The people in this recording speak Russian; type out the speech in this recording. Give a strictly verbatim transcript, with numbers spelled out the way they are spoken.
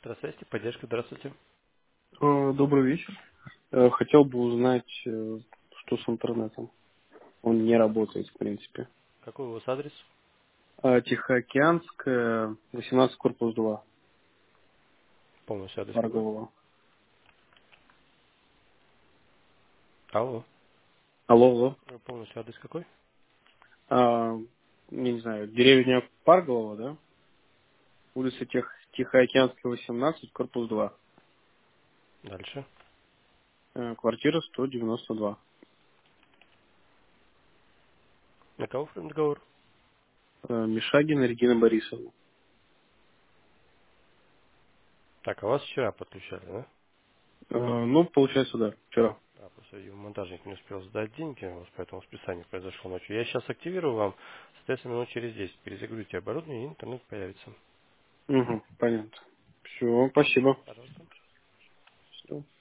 Здравствуйте, поддержка, здравствуйте. Э, Добрый вечер. Э, Хотел бы узнать, э, что с интернетом. Он не работает, в принципе. Какой у вас адрес? А, Тихоокеанская, восемнадцать, корпус два, Полностью адрес какой? Марголова. Алло. Алло, алло. Э, Полностью адрес какой? А, я не знаю, деревня Парголова, да? Улица Тех... Тихоокеанская, восемнадцать, корпус два. Дальше. Э, Квартира сто девяносто два. На кого прям договор? Э, Мишагина Регина Борисовна. Так, а вас вчера подключали, да? Э, Ну, получается, да, вчера. А, просто видимо, монтажник не успел сдать деньги, у вас поэтому списание произошло ночью. Я сейчас активирую вам, соответственно, минут через десять перезагрузите оборудование, и интернет появится. Угу, понятно. Все, спасибо. Пожалуйста. Всё.